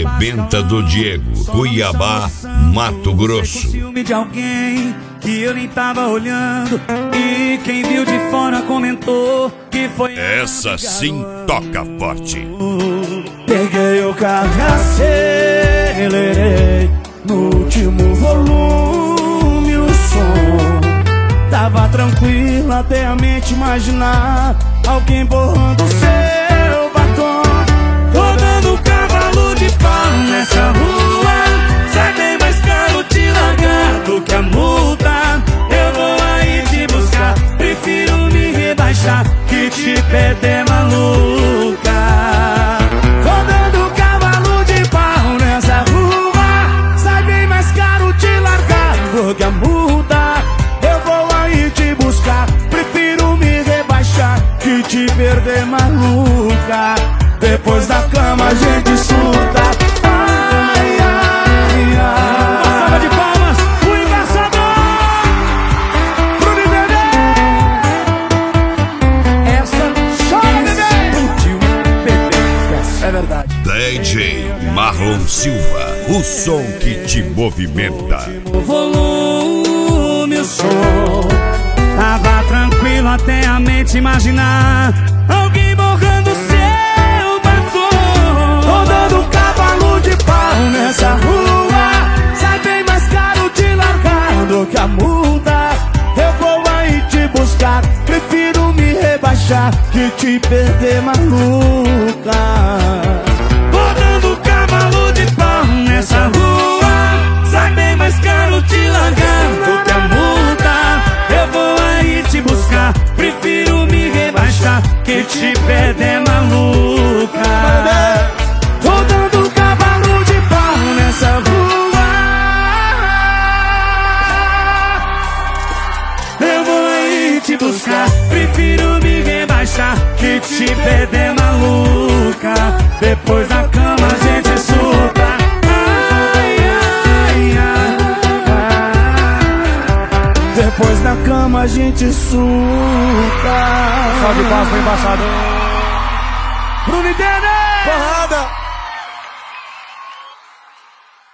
Rebenta do Diego, Cuiabá, Mato Grosso. Ciúme de alguém que eu nem tava olhando, e quem viu de fora comentou que foi. Essa sim toca forte. Peguei o carro e acelerei no último volume o som. Tava tranquilo até a mente imaginar alguém borrando seu batom. Tô dando cavalo de pau nessa rua, sai bem mais caro te largar do que a multa. Eu vou aí te buscar, prefiro me rebaixar que te perder, maluca. Tô dando cavalo de pau nessa rua, sai bem mais caro te largar do que a multa. Eu vou aí te buscar, prefiro me rebaixar que te perder, maluca. Depois da cama a gente surta. Ai, ai, ai. Uma salva de palmas, o engraçador Bruno e Dedé. Essa chora, bebê. É verdade. DJ Marlon Silva, o som que te movimenta. O volume, o som. Tava tranquilo até a mente imaginar alguém borrando seu batom. Tô dando cavalo de pau nessa rua, sai bem mais caro te largar do que a multa. Eu vou aí te buscar, prefiro me rebaixar que te perder, maluca. Tô dando cavalo de pau nessa rua, sai bem mais caro te largar do que a multa. Eu vou aí te buscar, prefiro me rebaixar que te perder, maluca. Tô dando cavalo de pau nessa rua, eu vou aí te buscar, prefiro me rebaixar que te perder, maluca. Depois da cama a gente surta. Depois da cama a gente surta. Salve de palmas pro embaixador Bruno e Dedé. Porrada.